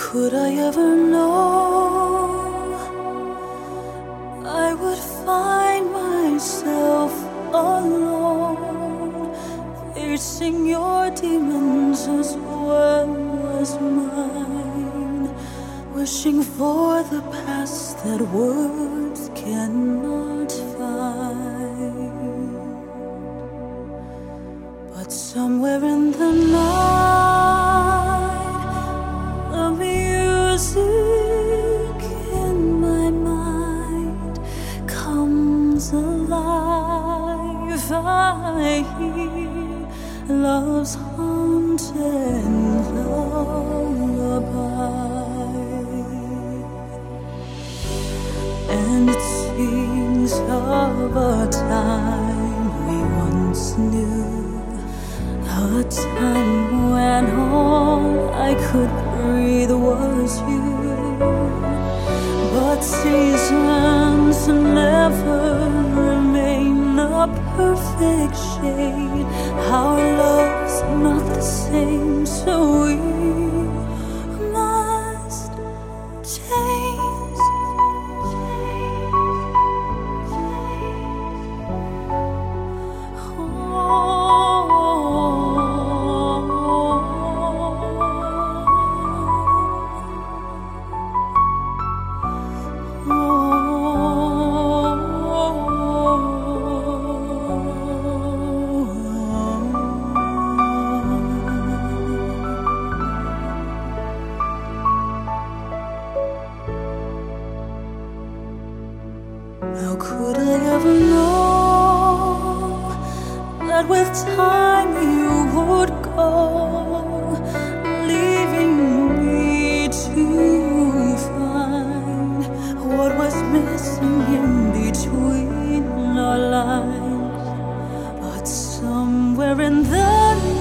Could I ever know I would find myself alone, facing your demons as well as mine, wishing for the past that words cannot find. But somewhere in the night, the music in my mind comes alive. I hear love's haunted lullaby, and it sings of a time we once knew, a time when all I could breathe was you. But seasons never remain a perfect shade. Our love's not the same, so we must change. How could I ever know that with time you would go, leaving me to find what was missing in between our lines? But somewhere in the